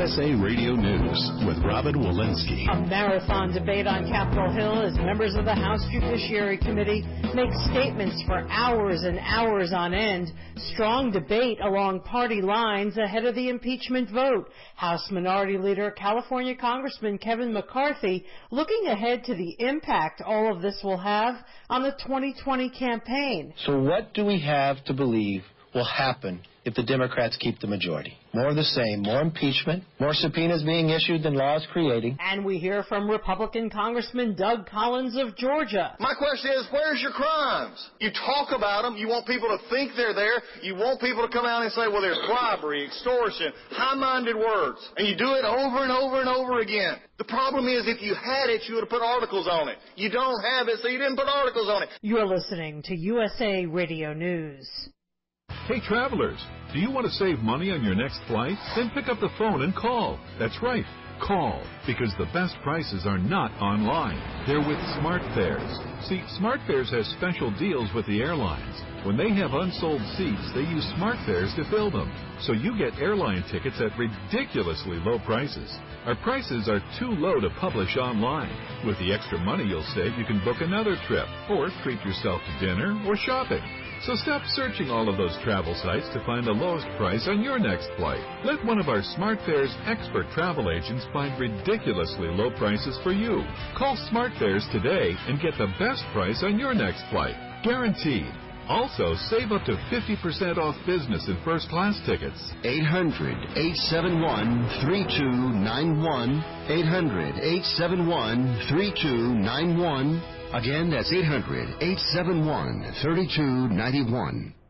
USA Radio News with Robin Walensky. A marathon debate on Capitol Hill as members of the House Judiciary Committee make statements for hours and hours on end. Strong debate along party lines ahead of the impeachment vote. House Minority Leader, California Congressman Kevin McCarthy, looking ahead to the impact all of this will have on the 2020 campaign. So what do we have to believe will happen if the Democrats keep the majority? More of the same, more impeachment, more subpoenas being issued than laws creating. And we hear from Republican Congressman Doug Collins of Georgia. My question is, where's your crimes? You talk about them. You want people to think they're there. You want people to come out and say, well, there's bribery, extortion, high-minded words. And you do it over and over and over again. The problem is, if you had it, you would have put articles on it. You don't have it, so you didn't put articles on it. You're listening to USA Radio News. Hey, travelers, do you want to save money on your next flight? Then pick up the phone and call. That's right, call, because the best prices are not online. They're with SmartFares. See, SmartFares has special deals with the airlines. When they have unsold seats, they use SmartFares to fill them. So you get airline tickets at ridiculously low prices. Our prices are too low to publish online. With the extra money you'll save, you can book another trip, or treat yourself to dinner or shopping. So stop searching all of those travel sites to find the lowest price on your next flight. Let one of our SmartFares expert travel agents find ridiculously low prices for you. Call SmartFares today and get the best price on your next flight. Guaranteed. Also, save up to 50% off business and first-class tickets. 800-871-3291. 800-871-3291. Again, that's 800-871-3291.